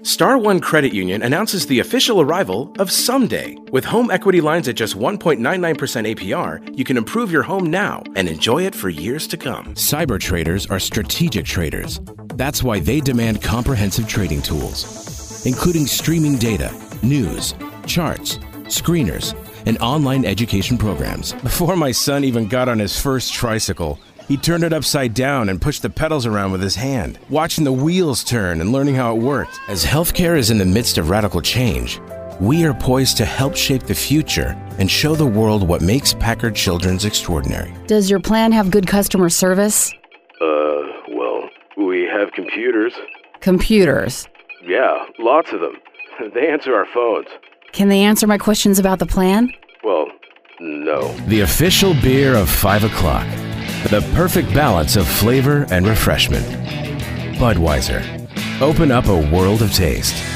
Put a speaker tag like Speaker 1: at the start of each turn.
Speaker 1: Star One Credit Union announces the official arrival of Someday. With home equity lines at just 1.99% APR, you can improve your home now and enjoy it for years to come.
Speaker 2: Cyber traders are strategic traders. That's why they demand comprehensive trading tools, including streaming data, news, charts, screeners, and online education programs. Before my son even got on his first tricycle, he turned it upside down and pushed the pedals around with his hand, watching the wheels turn and learning how it worked. As healthcare is in the midst of radical change, we are poised to help shape the future and show the world what makes Packard Children's extraordinary.
Speaker 3: Does your plan have good customer service?
Speaker 4: Well, we have computers.
Speaker 3: Computers?
Speaker 4: Yeah, lots of them. They answer our phones.
Speaker 3: Can they answer my questions about the plan?
Speaker 4: Well, no.
Speaker 2: The official beer of 5 o'clock. The perfect balance of flavor and refreshment. Budweiser. Open up a world of taste.